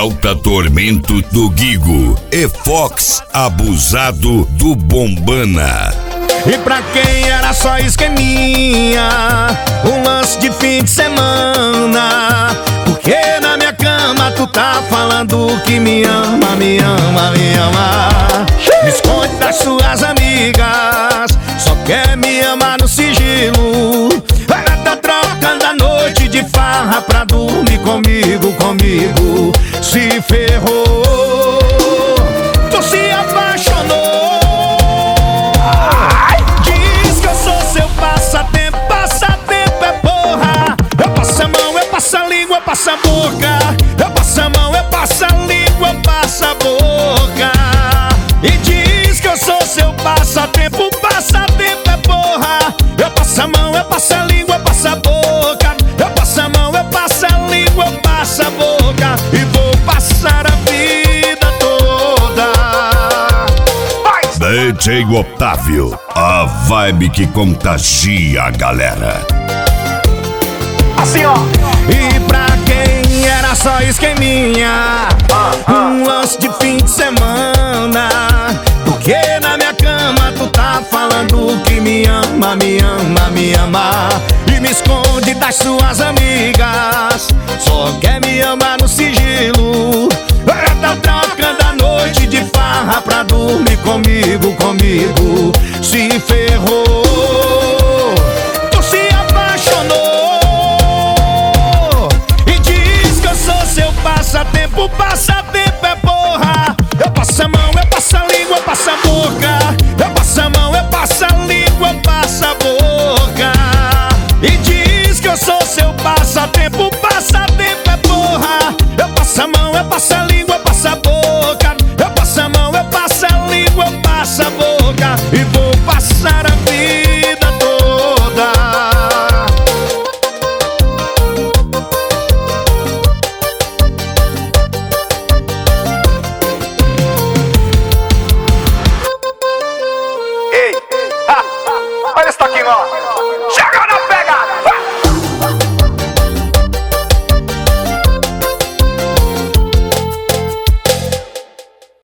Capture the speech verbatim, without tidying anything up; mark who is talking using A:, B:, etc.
A: Delta Tormento do Guigo e Fox Abusado do Bombana.
B: E pra quem era só esqueminha, um lance de fim de semana, porque na minha cama tu tá falando que me ama, me ama, me ama. Me esconde das suas amigas, só quer me amar no sigilo. Ela tá trocando a noite de farra pra dormir comigo, comigo. Se ferrou, tu se apaixonou. Passa a boca, eu passo a mão, eu passo a língua, eu passo a boca. E diz que eu sou seu passatempo, passatempo é porra. Eu passo a mão, eu passo a língua, eu passo a boca. Eu passo a mão, eu passo a língua, eu passo a boca. E vou passar a vida toda.
A: D J Otávio, a vibe que contagia a galera.
B: Assim ó. E pra quem era só esqueminha, um lance de fim de semana, porque na minha cama tu tá falando que me ama, me ama, me ama. E me esconde das suas amigas, só quer me amar no sigilo. Ela tá trocando a noite de farra pra dormir comigo, comigo. Se ferrou, tu se apaixonou. Passatempo, passatempo é porra. Eu passo a mão, eu passo a língua, eu passo a boca. Eu passo a mão, eu passo a língua, eu passo a boca. E diz que eu sou seu passatempo, passatempo é porra. Eu passo a mão, eu passo a língua, eu passo a boca. Eu passo a mão, eu passo a língua, eu passo a boca. E vou passar a vida toda.
C: Olha esse toquinho, ó. Chega na pegada.